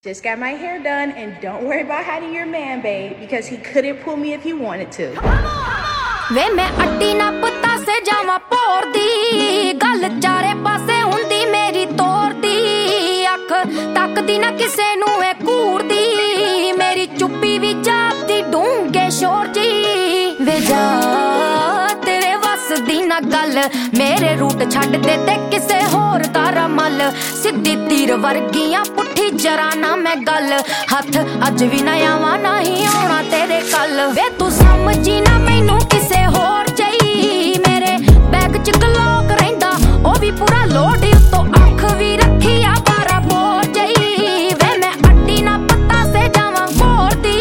Just got my hair done, and don't worry about hiding your man, babe, because he couldn't pull me if he wanted to. वे मैं अड्डी ना पता से जावा पोर दी गल चारे पासे हुंदी मेरी तोर दी अख तकदी ना किसे नू ए कूर दी मेरी चुप्पी भी जाती डूंगे शोर जी वे जा तेरे वस दी ना गल मेरे रूट छड्ड दे ते किसे होर दा रमल सिद्धी तीर वर्गियां पुट्ठी जरा ना मैं गल हथ अज भी ना आवा नहीं आउणा तेरे कल वे तू समझी ना मैनू किसे होर चाही मेरे बैग च गलोक रहिंदा ओ भी पूरा लोड उत्तों अख भी रखी आ बारा बोर चाही वे मैं अड्डी ना पत्ता से जावां मोर दी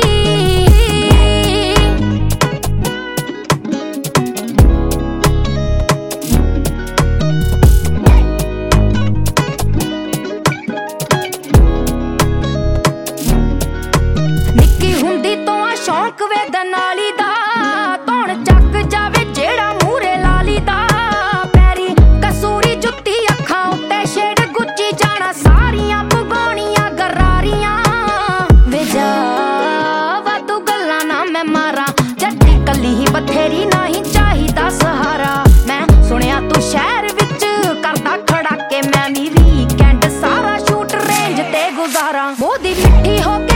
निक्की हुंदी तो आ शौक वे दनाली दा तौण चक जावे जेड़ा मूरे लाली दा पैरी कसूरी जुत्ती अखां उत्ते छेड़ गुच्ची जाना सारियां भगोनियां गरारियां वे जा वाधू गल्लां ना मैं मारा जट्टी कल्ली ही बथेरी नहीं चाहिदा सहारा मैं सुनिया तू शहर विच करदा खड़ा के मैं भी वीकेंड सारा शूट रेंज ते गुजारा मोदी मिट्टी हो